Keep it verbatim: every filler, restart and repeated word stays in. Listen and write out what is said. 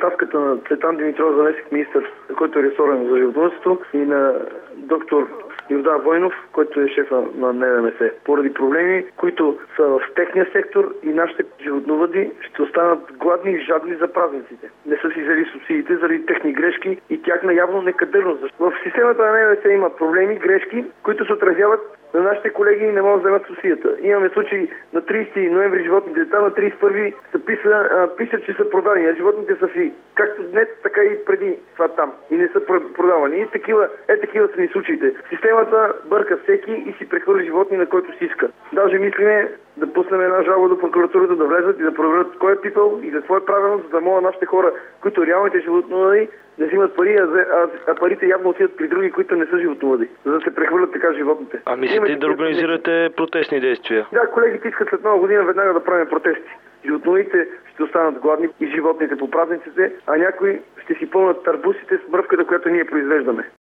оставката на Цветан Димитров, заместник министър, който е ресорен за животновъдството, и на доктор Йордан Войнов, който е шефа на Н В М С. Поради проблеми, които са в техния сектор, и нашите животновъди ще останат гладни и жадни за празниците. Не са си взели субсидиите заради техни грешки и тяхна явно некадърност. В системата на Н В С има проблеми, грешки, които се отразяват на нашите колеги и не могат да вземат субсидията. Имаме случаи на тридесети ноември животните, там на тридесет и първи се писа, а, пишат, че са продадени, а животните са си както днес, така и преди това там. И не са продавани. И такива, е такива са ни случаите. Системата бърка всеки и си прехвърли животни, на който си иска. Даже мислиме да пуснем една жалба до прокуратурата, да влезат и да проверят кой е пипал и какво е правилно, за да могат нашите хора, които реалните животновъди, да взимат пари, а, а, а парите явно отиват при други, които не са животновъди, за да се прехвърлят така животните. А мислите да организирате протестни действия? Да, колегите искат след нова година веднага да правим протести. Животновите ще останат гладни и животните по празниците, а някои ще си пълнат тарбусите с мръвката, която ние произвеждаме.